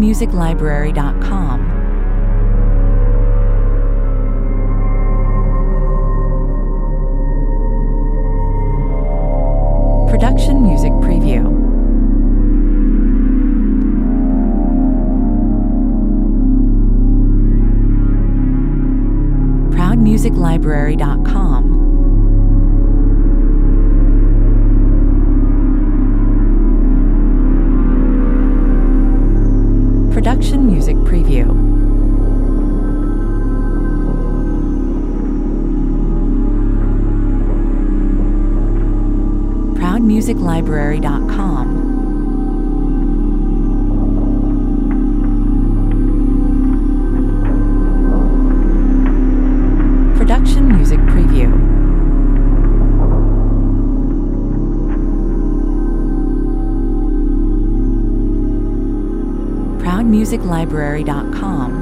ProudMusicLibrary.com. Production Music Preview. ProudMusicLibrary.com. Production Music Preview. ProudMusicLibrary.com. Production Music Preview. ProudMusicLibrary.com.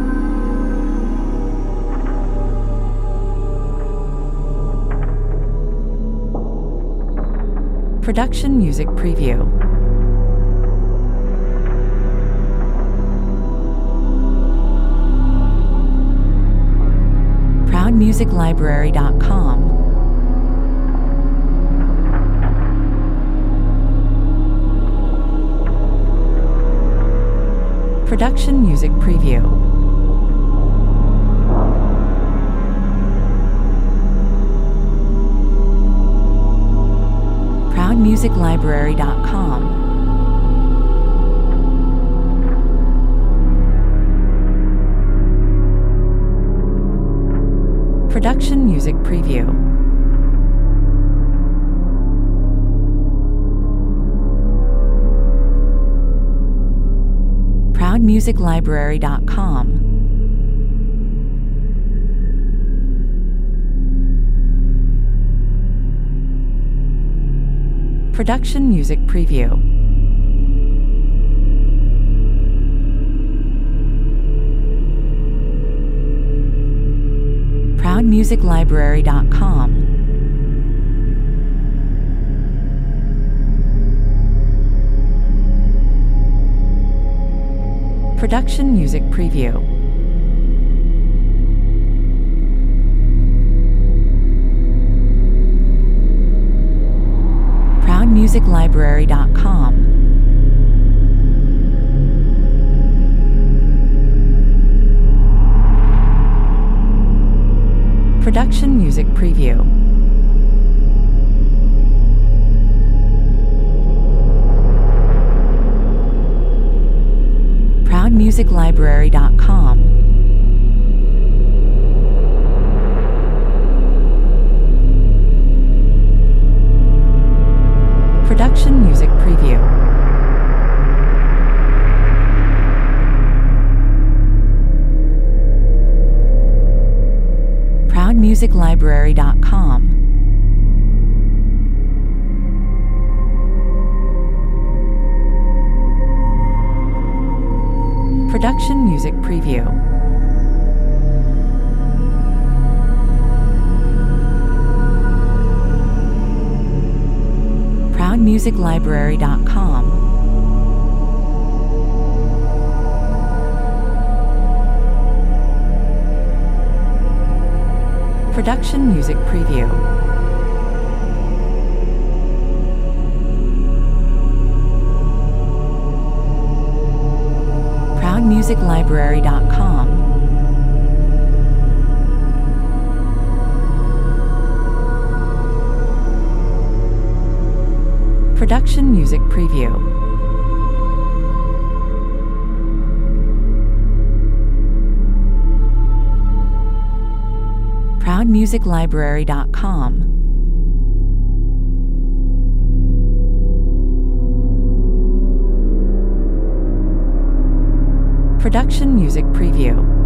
Production Music Preview. ProudMusicLibrary.com. Production Music Preview. ProudMusicLibrary.com. Production Music Preview. ProudMusicLibrary.com. Production Music Preview. ProudMusicLibrary.com. Production Music Preview. ProudMusicLibrary.com. Production Music Preview. ProudMusicLibrary.com. Production Music Preview. ProudMusicLibrary.com. Production Music Preview. ProudMusicLibrary.com. Production Music Preview. ProudMusicLibrary.com. Production Music Preview. ProudMusicLibrary.com. Production Music Preview.